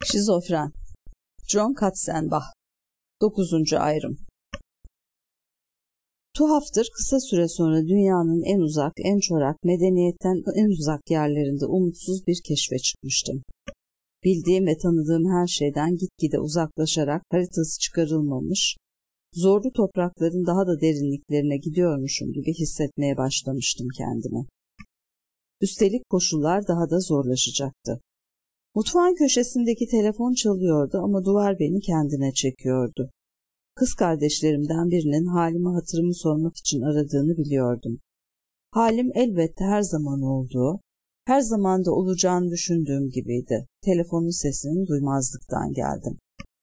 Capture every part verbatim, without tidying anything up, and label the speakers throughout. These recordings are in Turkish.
Speaker 1: Şizofren. John Katzenbach. dokuzuncu ayrım. Tuhaftır, kısa süre sonra dünyanın en uzak, en çorak, medeniyetten en uzak yerlerinde umutsuz bir keşfe çıkmıştım. Bildiğim ve tanıdığım her şeyden gitgide uzaklaşarak haritası çıkarılmamış, zorlu toprakların daha da derinliklerine gidiyormuşum gibi hissetmeye başlamıştım kendimi. Üstelik koşullar daha da zorlaşacaktı. Mutfağın köşesindeki telefon çalıyordu ama duvar beni kendine çekiyordu. Kız kardeşlerimden birinin halimi hatırımı sormak için aradığını biliyordum. Halim elbette her zaman olduğu, her zaman da olacağını düşündüğüm gibiydi. Telefonun sesini duymazlıktan geldim.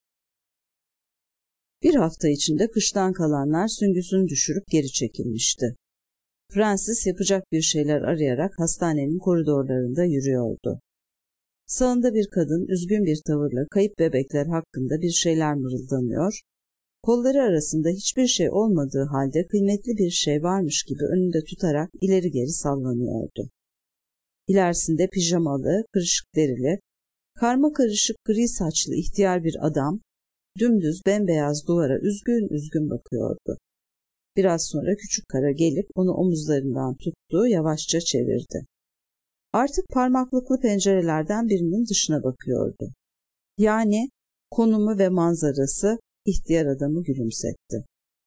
Speaker 1: Bir hafta içinde kıştan kalanlar süngüsünü düşürüp geri çekilmişti. Francis yapacak bir şeyler arayarak hastanenin koridorlarında yürüyordu. Sağında bir kadın üzgün bir tavırla kayıp bebekler hakkında bir şeyler mırıldanıyor, kolları arasında hiçbir şey olmadığı halde kıymetli bir şey varmış gibi önünde tutarak ileri geri sallanıyordu. İlerisinde pijamalı, kırışık derili, karma karışık gri saçlı ihtiyar bir adam, dümdüz bembeyaz duvara üzgün üzgün bakıyordu. Biraz sonra küçük kara gelip onu omuzlarından tuttu, yavaşça çevirdi. Artık parmaklıklı pencerelerden birinin dışına bakıyordu. Yani konumu ve manzarası ihtiyar adamı gülümsetti.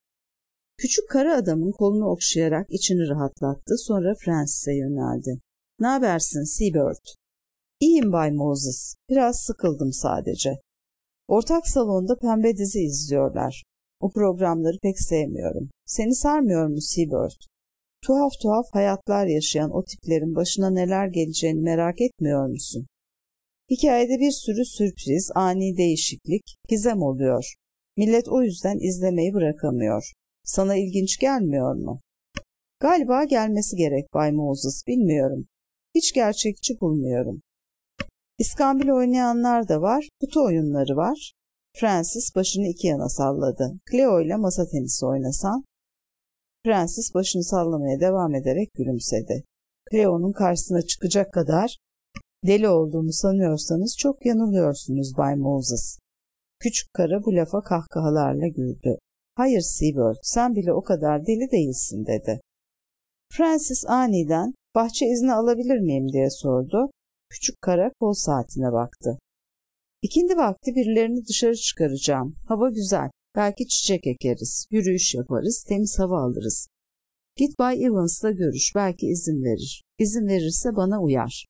Speaker 1: Küçük kara adamın kolunu okşayarak içini rahatlattı, sonra Francis'e yöneldi. "Ne habersin Seabird?" "İyiyim Bay Moses, biraz sıkıldım sadece. Ortak salonda pembe dizi izliyorlar. O programları pek sevmiyorum. Seni sarmıyor mu Seabird? Tuhaf tuhaf hayatlar yaşayan o tiplerin başına neler geleceğini merak etmiyor musun? Hikayede bir sürü sürpriz, ani değişiklik, gizem oluyor. Millet o yüzden izlemeyi bırakamıyor. Sana ilginç gelmiyor mu?" "Galiba gelmesi gerek Bay Moses, bilmiyorum. Hiç gerçekçi bulmuyorum. İskambil oynayanlar da var, kutu oyunları var." Francis başını iki yana salladı. "Cleo ile masa tenisi oynasan?" Francis başını sallamaya devam ederek gülümsedi. "Cleo'nun karşısına çıkacak kadar deli olduğumu sanıyorsanız çok yanılıyorsunuz Bay Moses." Küçük kara bu lafa kahkahalarla güldü. "Hayır Seabird, sen bile o kadar deli değilsin," dedi. Francis aniden "Bahçe izni alabilir miyim?" diye sordu. Küçük kara kol saatine baktı. "İkindi vakti birilerini dışarı çıkaracağım. Hava güzel. Belki çiçek ekeriz, yürüyüş yaparız, temiz hava alırız. Git Bay Evans'la görüş, belki izin verir. İzin verirse bana uyar."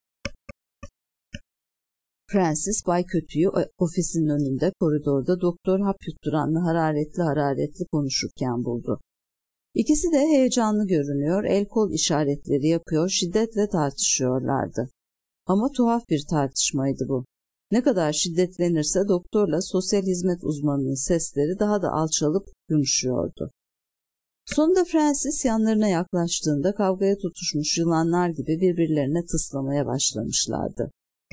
Speaker 1: Francis Bay Kötü'yü ofisinin önünde koridorda doktor hap yutturanla hararetli hararetli konuşurken buldu. İkisi de heyecanlı görünüyor, el kol işaretleri yapıyor, şiddetle tartışıyorlardı. Ama tuhaf bir tartışmaydı bu. Ne kadar şiddetlenirse doktorla sosyal hizmet uzmanının sesleri daha da alçalıp yumuşuyordu. Sonunda Francis yanlarına yaklaştığında kavgaya tutuşmuş yılanlar gibi birbirlerine tıslamaya başlamışlardı.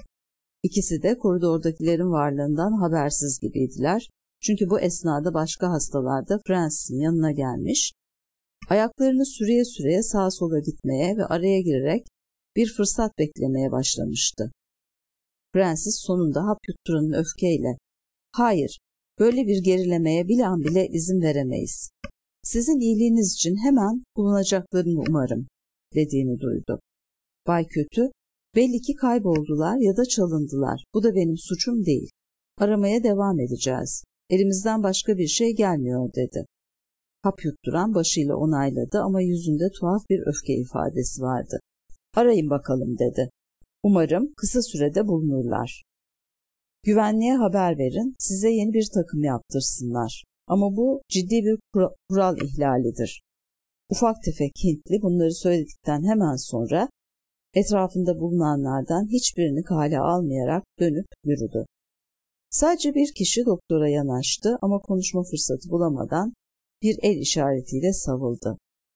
Speaker 1: İkisi de koridordakilerin varlığından habersiz gibiydiler. Çünkü bu esnada başka hastalar da Francis'in yanına gelmiş, ayaklarını süreye süreye sağa sola gitmeye ve araya girerek bir fırsat beklemeye başlamıştı. Francis sonunda hap yutturanın öfkeyle, "Hayır, böyle bir gerilemeye bir an bile izin veremeyiz. Sizin iyiliğiniz için hemen bulunacaklarını umarım," dediğini duydu. Bay Kötü, "Belli ki kayboldular ya da çalındılar. Bu da benim suçum değil. Aramaya devam edeceğiz. Elimizden başka bir şey gelmiyor," dedi. Hap yutturan başıyla onayladı ama yüzünde tuhaf bir öfke ifadesi vardı. "Arayın bakalım," dedi. "Umarım kısa sürede bulunurlar. Güvenliğe haber verin, size yeni bir takım yaptırsınlar. Ama bu ciddi bir kural ihlalidir." Ufak tefek Hintli bunları söyledikten hemen sonra etrafında bulunanlardan hiçbirini kale almayarak dönüp yürüdü. Sadece bir kişi doktora yanaştı ama konuşma fırsatı bulamadan bir el işaretiyle savıldı.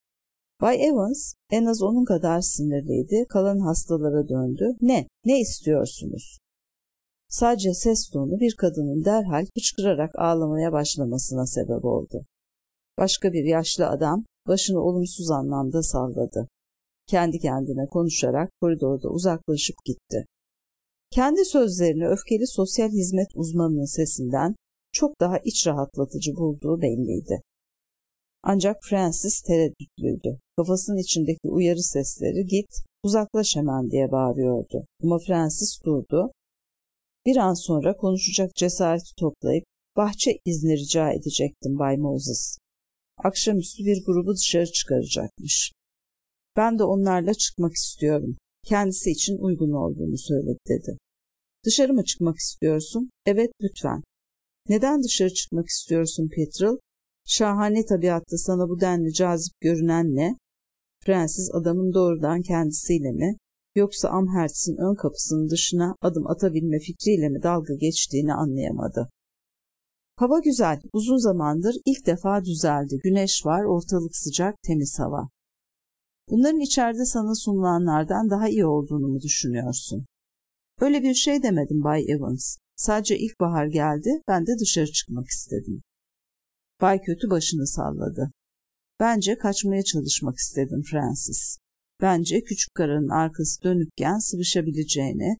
Speaker 1: Bay Evans en az onun kadar sinirliydi, kalan hastalara döndü. "Ne, ne istiyorsunuz?" Sadece ses tonu bir kadının derhal hıçkırarak ağlamaya başlamasına sebep oldu. Başka bir yaşlı adam başını olumsuz anlamda salladı. Kendi kendine konuşarak koridorda uzaklaşıp gitti. Kendi sözlerini öfkeli sosyal hizmet uzmanının sesinden çok daha iç rahatlatıcı bulduğu belliydi. Ancak Francis tereddütlüydü. Kafasının içindeki uyarı sesleri "Git, uzaklaş hemen" diye bağırıyordu. Ama Francis durdu. Bir an sonra konuşacak cesareti toplayıp "Bahçe izni rica edecektim Bay Moses. Akşamüstü bir grubu dışarı çıkaracakmış. Ben de onlarla çıkmak istiyorum. Kendisi için uygun olduğunu söyledi" dedi. "Dışarı mı çıkmak istiyorsun?" "Evet, lütfen." "Neden dışarı çıkmak istiyorsun Petrel? Şahane tabiatta sana bu denli cazip görünen ne?" Francis adamın doğrudan kendisiyle mi, yoksa Amherst'in ön kapısının dışına adım atabilme fikriyle mi dalga geçtiğini anlayamadı. Hava güzel, uzun zamandır ilk defa düzeldi. Güneş var, ortalık sıcak, temiz hava. Bunların içeride sana sunulanlardan daha iyi olduğunu mu düşünüyorsun? Öyle bir şey demedim Bay Evans. Sadece ilkbahar geldi, ben de dışarı çıkmak istedim. Bay Kötü başını salladı. Bence kaçmaya çalışmak istedim Francis. Bence küçük karının arkası dönükken sıvışabileceğini,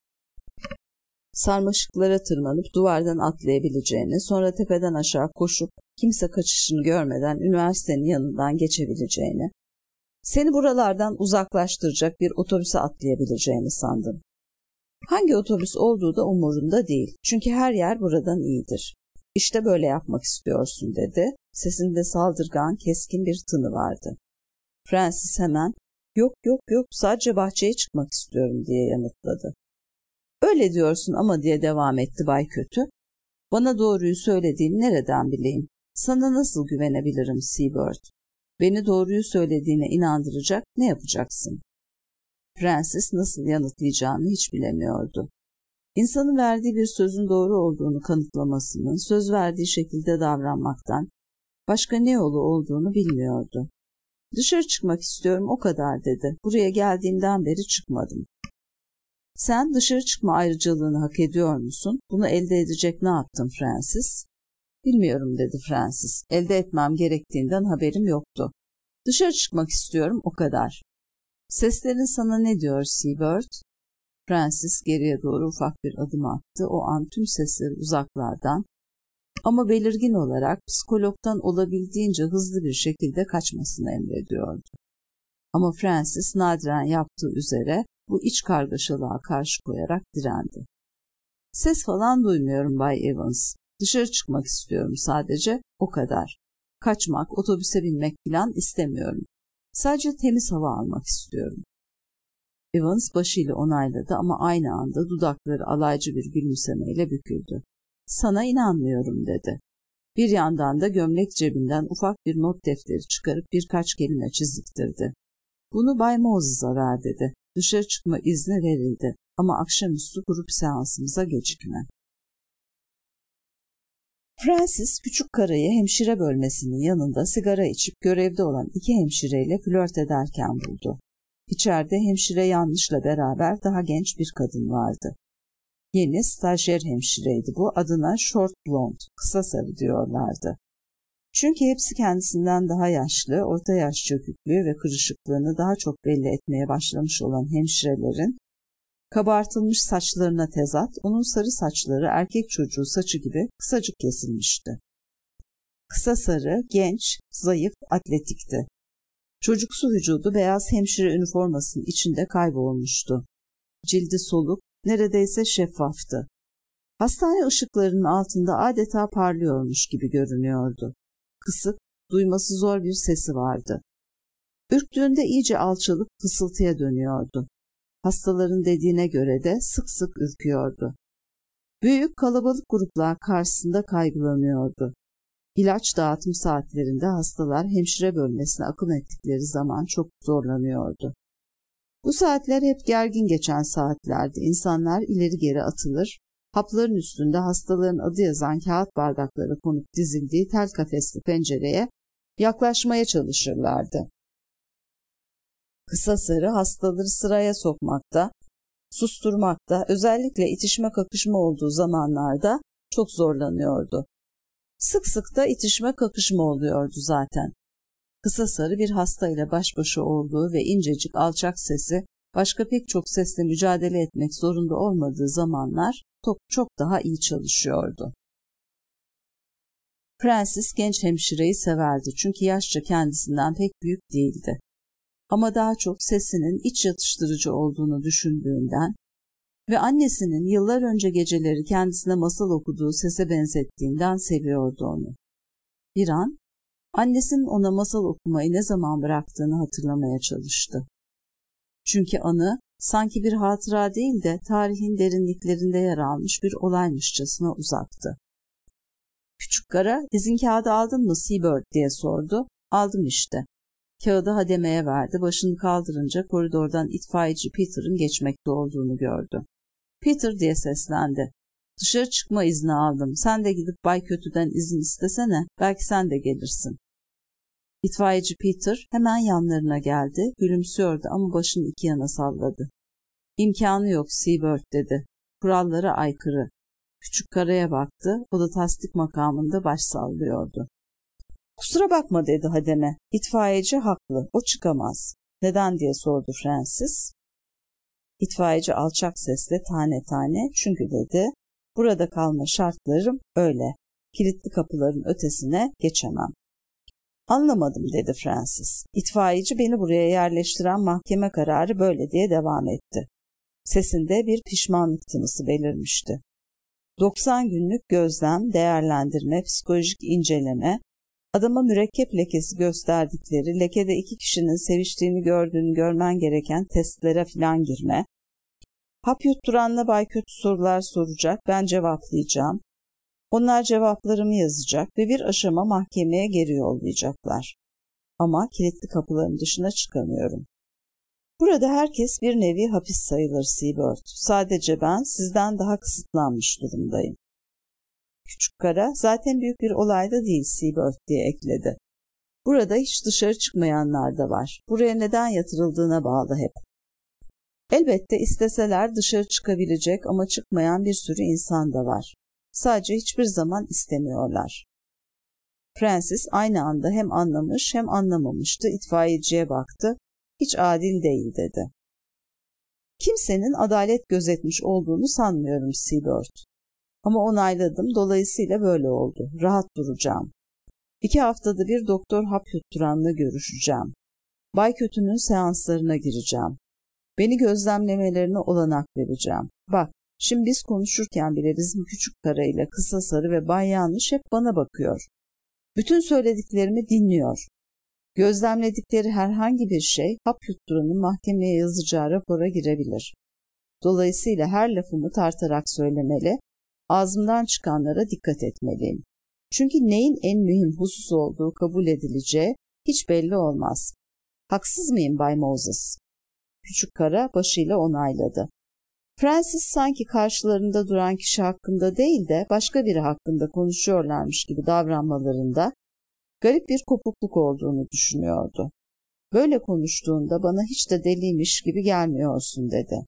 Speaker 1: sarmaşıklara tırmanıp duvardan atlayabileceğini, sonra tepeden aşağı koşup kimse kaçışını görmeden üniversitenin yanından geçebileceğini, seni buralardan uzaklaştıracak bir otobüse atlayabileceğini sandım. Hangi otobüs olduğu da umurumda değil. Çünkü her yer buradan iyidir. İşte böyle yapmak istiyorsun dedi. Sesinde saldırgan, keskin bir tını vardı. Francis hemen yok yok yok sadece bahçeye çıkmak istiyorum diye yanıtladı. Öyle diyorsun ama diye devam etti Bay Kötü. Bana doğruyu söylediğini nereden bileyim? Sana nasıl güvenebilirim Seabird? Beni doğruyu söylediğine inandıracak ne yapacaksın? Francis nasıl yanıtlayacağını hiç bilemiyordu. İnsanın verdiği bir sözün doğru olduğunu kanıtlamasının söz verdiği şekilde davranmaktan başka ne yolu olduğunu bilmiyordu. Dışarı çıkmak istiyorum o kadar dedi. Buraya geldiğimden beri çıkmadım. Sen dışarı çıkma ayrıcalığını hak ediyor musun? Bunu elde edecek ne yaptın Francis? Bilmiyorum dedi Francis. Elde etmem gerektiğinden haberim yoktu. Dışarı çıkmak istiyorum o kadar. Seslerin sana ne diyor Seabird? Francis geriye doğru ufak bir adım attı. O an tüm sesleri uzaklardan ama belirgin olarak psikologdan olabildiğince hızlı bir şekilde kaçmasını emrediyordu. Ama Francis nadiren yaptığı üzere bu iç kargaşalığa karşı koyarak direndi. Ses falan duymuyorum Bay Evans. Dışarı çıkmak istiyorum sadece, o kadar. Kaçmak, otobüse binmek falan istemiyorum. Sadece temiz hava almak istiyorum. Evans başıyla onayladı ama aynı anda dudakları alaycı bir gülümsemeyle büküldü. Sana inanmıyorum dedi. Bir yandan da gömlek cebinden ufak bir not defteri çıkarıp birkaç kelime çiziktirdi. Bunu Bay Moses'a ver dedi. Dışarı çıkma izni verildi ama akşamüstü grup seansımıza gecikme. Francis küçük karayı hemşire bölmesinin yanında sigara içip görevde olan iki hemşireyle flört ederken buldu. İçeride hemşire yanlışla beraber daha genç bir kadın vardı. Yeni stajyer hemşireydi bu, adına short blonde, kısa sarı diyorlardı. Çünkü hepsi kendisinden daha yaşlı, orta yaş çöküklüğü ve kırışıklığını daha çok belli etmeye başlamış olan hemşirelerin kabartılmış saçlarına tezat, onun sarı saçları erkek çocuğu saçı gibi kısacık kesilmişti. Kısa sarı, genç, zayıf, atletikti. Çocuksu vücudu beyaz hemşire üniformasının içinde kaybolmuştu. Cildi soluk, neredeyse şeffaftı. Hastane ışıklarının altında adeta parlıyormuş gibi görünüyordu. Kısık, duyması zor bir sesi vardı. Ürktüğünde iyice alçalıp fısıltıya dönüyordu. Hastaların dediğine göre de sık sık ürküyordu. Büyük kalabalık gruplar karşısında kaygılanıyordu. İlaç dağıtım saatlerinde hastalar hemşire bölmesine akın ettikleri zaman çok zorlanıyordu. Bu saatler hep gergin geçen saatlerdi. İnsanlar ileri geri atılır, hapların üstünde hastaların adı yazan kağıt bardakları konup dizildiği tel kafesli pencereye yaklaşmaya çalışırlardı. Kısa sarı hastaları sıraya sokmakta, susturmakta, özellikle itişme kakışma olduğu zamanlarda çok zorlanıyordu. Sık sık da itişme kakışma oluyordu zaten. Kısa sarı bir hastayla baş başa olduğu ve incecik alçak sesi başka pek çok sesle mücadele etmek zorunda olmadığı zamanlar çok, çok daha iyi çalışıyordu. Francis genç hemşireyi severdi çünkü yaşça kendisinden pek büyük değildi. Ama daha çok sesinin iç yatıştırıcı olduğunu düşündüğünden ve annesinin yıllar önce geceleri kendisine masal okuduğu sese benzettiğinden seviyordu onu. Bir an, annesinin ona masal okumayı ne zaman bıraktığını hatırlamaya çalıştı. Çünkü anı sanki bir hatıra değil de tarihin derinliklerinde yer almış bir olaymışçasına uzaktı. Küçük kara, "Dizin kağıdı aldın mı Seabird?" diye sordu. "Aldım işte." Kağıdı hademeye verdi. Başını kaldırınca koridordan itfaiyeci Peter'ın geçmekte olduğunu gördü. "Peter" diye seslendi. "Dışarı çıkma izni aldım. Sen de gidip Bay Kötü'den izin istesene. Belki sen de gelirsin." İtfaiyeci Peter hemen yanlarına geldi. Gülümsüyordu ama başını iki yana salladı. "İmkanı yok Seabird" dedi. "Kurallara aykırı." Küçük karaya baktı. O da tasdik makamında baş sallıyordu. "Kusura bakma" dedi hademe. "İtfaiyeci haklı. O çıkamaz." "Neden?" diye sordu Francis. İtfaiyeci alçak sesle tane tane, "Çünkü" dedi, "burada kalma şartlarım öyle. Kilitli kapıların ötesine geçemem." "Anlamadım" dedi Francis. "İtfaiyeci beni buraya yerleştiren mahkeme kararı böyle" diye devam etti. Sesinde bir pişmanlık tınısı belirmişti. doksan günlük gözlem, değerlendirme, psikolojik inceleme, adama mürekkep lekesi gösterdikleri, lekede iki kişinin seviştiğini gördüğünü görmen gereken testlere filan girme, hap yutturanla Bay Kötü sorular soracak, ben cevaplayacağım, onlar cevaplarımı yazacak ve bir aşama mahkemeye geri yollayacaklar. Ama kilitli kapıların dışına çıkamıyorum. Burada herkes bir nevi hapis sayılır Seabird. Sadece ben sizden daha kısıtlanmış durumdayım. Küçük kara, "Zaten büyük bir olay da değil Seabird" diye ekledi. "Burada hiç dışarı çıkmayanlar da var. Buraya neden yatırıldığına bağlı hep. Elbette isteseler dışarı çıkabilecek ama çıkmayan bir sürü insan da var. Sadece hiçbir zaman istemiyorlar." Francis aynı anda hem anlamış hem anlamamıştı. İtfaiyeciye baktı. "Hiç adil değil" dedi. "Kimsenin adalet gözetmiş olduğunu sanmıyorum Seabird. Ama onayladım, dolayısıyla böyle oldu. Rahat duracağım. İki haftada bir Doktor Hap yutturanla görüşeceğim. Bay Kötü'nün seanslarına gireceğim. Beni gözlemlemelerine olanak vereceğim. Bak, şimdi biz konuşurken bile bizim küçük karayla kısa sarı ve Bay Yanlış hep bana bakıyor. Bütün söylediklerimi dinliyor. Gözlemledikleri herhangi bir şey hap yutturanın mahkemeye yazacağı rapora girebilir. Dolayısıyla her lafımı tartarak söylemeli, ağzımdan çıkanlara dikkat etmeliyim. Çünkü neyin en mühim husus olduğu kabul edileceği hiç belli olmaz. Haksız mıyım Bay Moses?" Küçük kara başıyla onayladı. Francis sanki karşılarında duran kişi hakkında değil de başka biri hakkında konuşuyorlarmış gibi davranmalarında garip bir kopukluk olduğunu düşünüyordu. "Böyle konuştuğunda bana hiç de deliymiş gibi gelmiyorsun" dedi.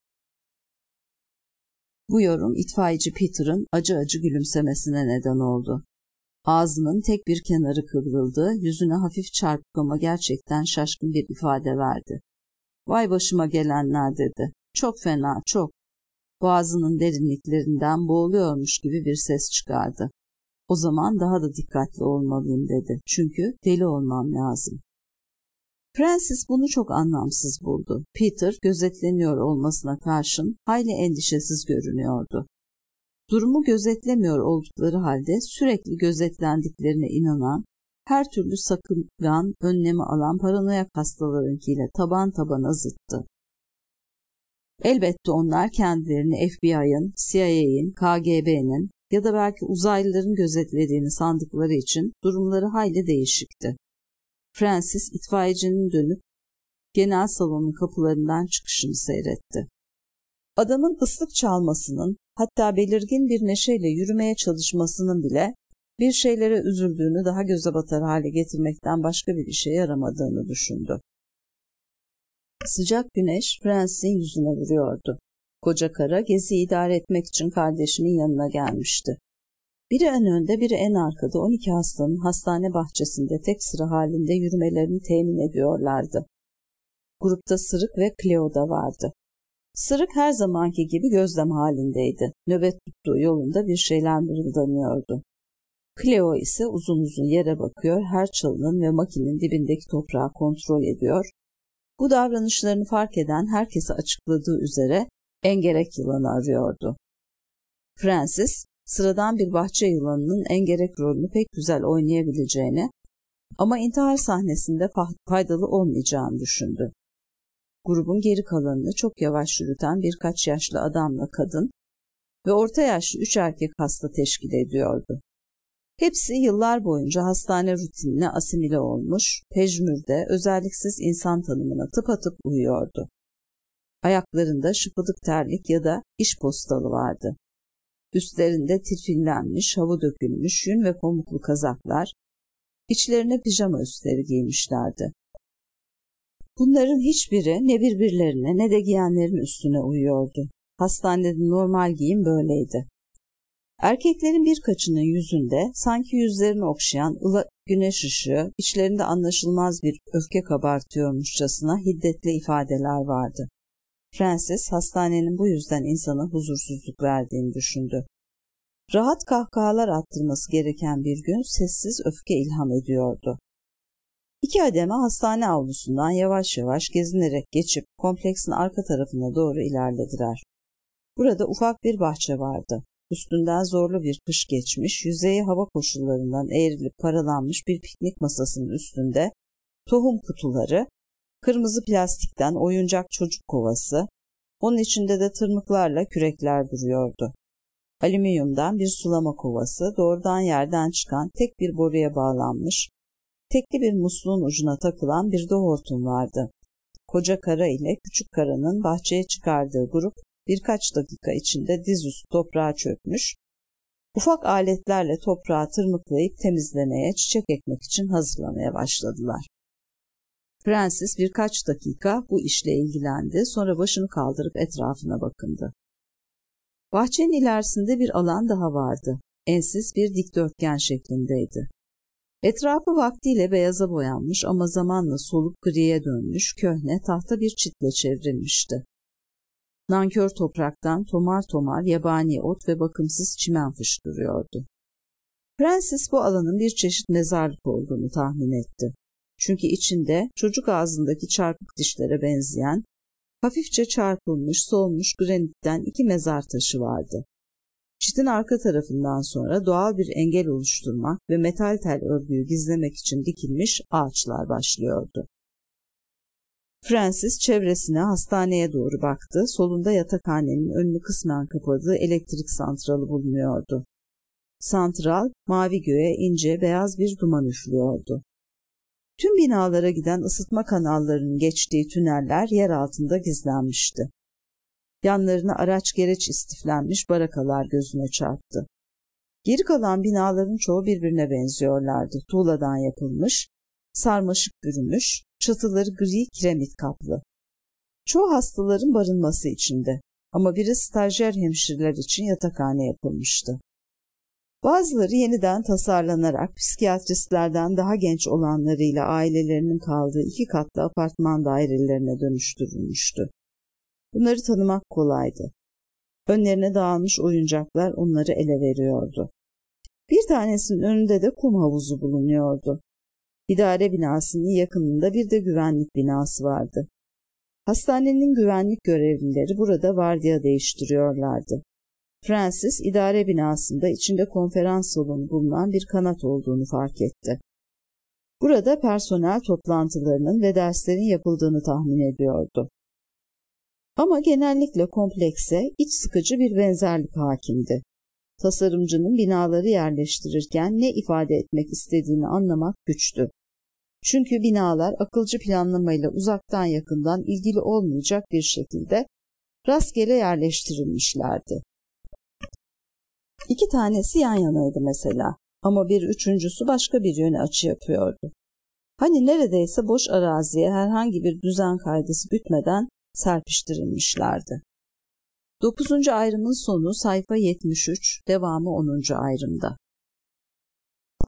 Speaker 1: Bu yorum itfaiyeci Peter'ın acı acı gülümsemesine neden oldu. Ağzının tek bir kenarı kıvrıldı, yüzüne hafif çarpık ama gerçekten şaşkın bir ifade verdi. "Vay başıma gelenler" dedi. "Çok fena, çok." Boğazının derinliklerinden boğuluyormuş gibi bir ses çıkardı. "O zaman daha da dikkatli olmalıyım" dedi. "Çünkü deli olmam lazım." Francis bunu çok anlamsız buldu. Peter gözetleniyor olmasına karşın hayli endişesiz görünüyordu. Durumu gözetlemiyor oldukları halde sürekli gözetlendiklerine inanan, her türlü sakıngan önlemi alan paranoyak hastalarınkiyle taban tabana zıttı. Elbette onlar kendilerini F B I'ın, C I A'nin, K G B'nin ya da belki uzaylıların gözetlediğini sandıkları için durumları hayli değişikti. Francis itfaiyecinin dönüp genel salonun kapılarından çıkışını seyretti. Adamın ıslık çalmasının, hatta belirgin bir neşeyle yürümeye çalışmasının bile bir şeylere üzüldüğünü daha göze batar hale getirmekten başka bir işe yaramadığını düşündü. Sıcak güneş Francis'in yüzüne vuruyordu. Koca kara geziyi idare etmek için kardeşinin yanına gelmişti. Biri en önde, biri en arkada on iki hastanın hastane bahçesinde tek sıra halinde yürümelerini temin ediyorlardı. Grupta Sırık ve Cleo da vardı. Sırık her zamanki gibi gözlem halindeydi. Nöbet tuttuğu yolunda bir şeyler mırıldanıyordu. Cleo ise uzun uzun yere bakıyor, her çalının ve makinin dibindeki toprağı kontrol ediyor. Bu davranışlarını fark eden herkese açıkladığı üzere engerek yılanı arıyordu. Francis, sıradan bir bahçe yılanının engerek rolünü pek güzel oynayabileceğini ama intihar sahnesinde faydalı olmayacağını düşündü. Grubun geri kalanını çok yavaş yürüten birkaç yaşlı adamla kadın ve orta yaşlı üç erkek hasta teşkil ediyordu. Hepsi yıllar boyunca hastane rutinine asimile olmuş, pejmürde, özelliksiz insan tanımına tıpatıp uyuyordu. Ayaklarında şıpıdık terlik ya da iş postalı vardı. Üstlerinde tirfinlenmiş, hava dökülmüş yün ve pamuklu kazaklar, içlerine pijama üstleri giymişlerdi. Bunların hiçbiri ne birbirlerine ne de giyenlerin üstüne uyuyordu. Hastanede normal giyim böyleydi. Erkeklerin birkaçının yüzünde sanki yüzlerini okşayan ılık güneş ışığı, içlerinde anlaşılmaz bir öfke kabartıyormuşçasına hiddetli ifadeler vardı. Francis, hastanenin bu yüzden insana huzursuzluk verdiğini düşündü. Rahat kahkahalar attırması gereken bir gün sessiz öfke ilham ediyordu. İki ademe hastane avlusundan yavaş yavaş gezinerek geçip kompleksin arka tarafına doğru ilerlediler. Burada ufak bir bahçe vardı. Üstünden zorlu bir kış geçmiş, yüzeyi hava koşullarından eğrilip paralanmış bir piknik masasının üstünde tohum kutuları, kırmızı plastikten oyuncak çocuk kovası, onun içinde de tırmıklarla kürekler duruyordu. Alüminyumdan bir sulama kovası, doğrudan yerden çıkan tek bir boruya bağlanmış, tekli bir musluğun ucuna takılan bir de hortum vardı. Koca kara ile küçük karanın bahçeye çıkardığı grup birkaç dakika içinde dizüstü toprağa çökmüş, ufak aletlerle toprağı tırmıklayıp temizlemeye, çiçek ekmek için hazırlamaya başladılar. Francis birkaç dakika bu işle ilgilendi, sonra başını kaldırıp etrafına bakındı. Bahçenin ilerisinde bir alan daha vardı. Ensiz bir dikdörtgen şeklindeydi. Etrafı vaktiyle beyaza boyanmış ama zamanla solup griye dönmüş köhne tahta bir çitle çevrilmişti. Nankör topraktan tomar tomar yabani ot ve bakımsız çimen fışkırıyordu. Francis bu alanın bir çeşit mezarlık olduğunu tahmin etti. Çünkü içinde çocuk ağzındaki çarpık dişlere benzeyen, hafifçe çarpılmış, solmuş granitten iki mezar taşı vardı. Çitin arka tarafından sonra doğal bir engel oluşturmak ve metal tel örgüyü gizlemek için dikilmiş ağaçlar başlıyordu. Francis çevresine, hastaneye doğru baktı. Solunda yatakhanenin önünü kısmen kapadığı elektrik santralı bulunuyordu. Santral, mavi göğe ince beyaz bir duman üflüyordu. Tüm binalara giden ısıtma kanallarının geçtiği tüneller yer altında gizlenmişti. Yanlarına araç gereç istiflenmiş barakalar gözüne çarptı. Geri kalan binaların çoğu birbirine benziyorlardı. Tuğladan yapılmış, sarmaşık bürümüş, çatıları gri kiremit kaplı. Çoğu hastaların barınması içinde ama biri stajyer hemşireler için yatakhane yapılmıştı. Bazıları yeniden tasarlanarak psikiyatristlerden daha genç olanlarıyla ailelerinin kaldığı iki katlı apartman dairelerine dönüştürülmüştü. Bunları tanımak kolaydı. Önlerine dağılmış oyuncaklar onları ele veriyordu. Bir tanesinin önünde de kum havuzu bulunuyordu. İdare binasının yakınında bir de güvenlik binası vardı. Hastanenin güvenlik görevlileri burada vardiya değiştiriyorlardı. Francis, idare binasında içinde konferans salonu bulunan bir kanat olduğunu fark etti. Burada personel toplantılarının ve derslerin yapıldığını tahmin ediyordu. Ama genellikle komplekse iç sıkıcı bir benzerlik hakimdi. Tasarımcının binaları yerleştirirken ne ifade etmek istediğini anlamak güçtü. Çünkü binalar akılcı planlamayla uzaktan yakından ilgili olmayacak bir şekilde rastgele yerleştirilmişlerdi. İki tanesi yan yanaydı mesela ama bir üçüncüsü başka bir yöne açı yapıyordu. Hani neredeyse boş araziye herhangi bir düzen kaygısı gütmeden serpiştirilmişlerdi. Dokuzuncu ayrımın sonu sayfa yetmiş üç, devamı onuncu ayrımda.